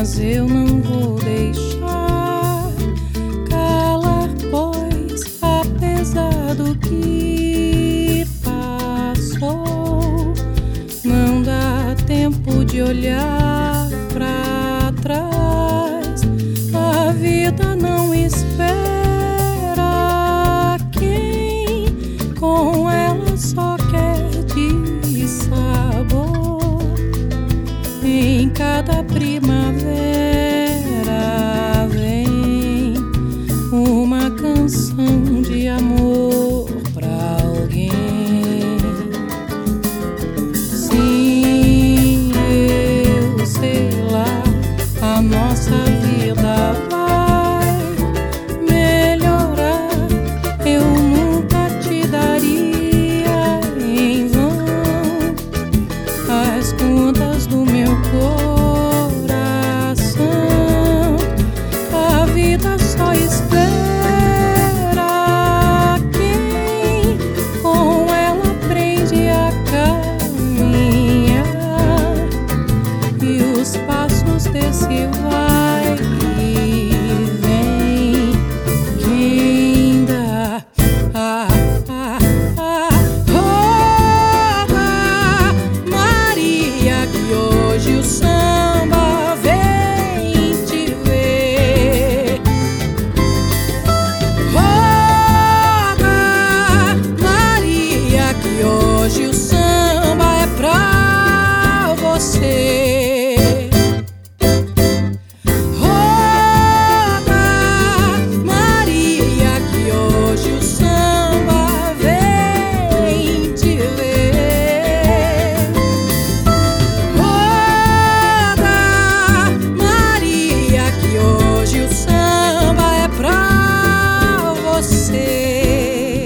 mas eu não vou deixar calar, pois apesar do que passou, não dá tempo de olhar pra trás. A vida não espera quem com ela só quer de sabor. Em cada primavera vem uma canção de amor pra alguém. Sim, eu sei lá, a nossa vida vai melhorar. Eu nunca te daria em vão as contas do meu coração. A vida só espera quem com ela aprende a caminhar, e os passos desse vai e vem quem dá. Roda, Maria, que hoje o samba vem te ver. Roda, Maria, que hoje o samba é pra você. Roda, Maria, que hoje o samba vem te ver. Roda, Maria, que hoje o samba é pra você.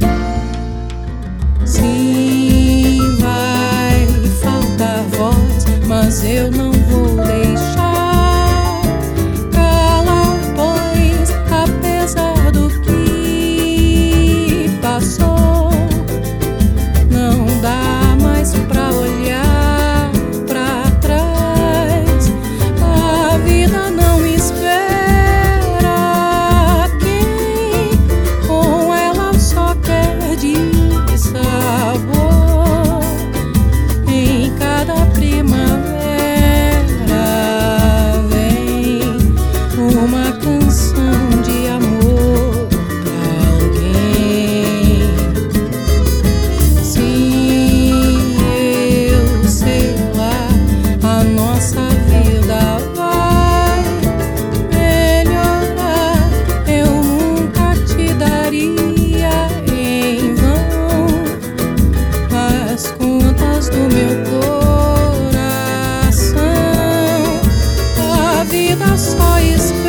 Sim, vai faltar voz, mas eu não vou deixar calar, pois apesar do que passou, não dá mais pra olhar pra trás. A vida não espera quem com ela só quer de sabor. Em cada primavera vem uma canção de amor pra alguém. Sim, eu sei lá, a nossa vida vai melhorar. Eu nunca te daria em vão as contas do meu coração. A vida só espera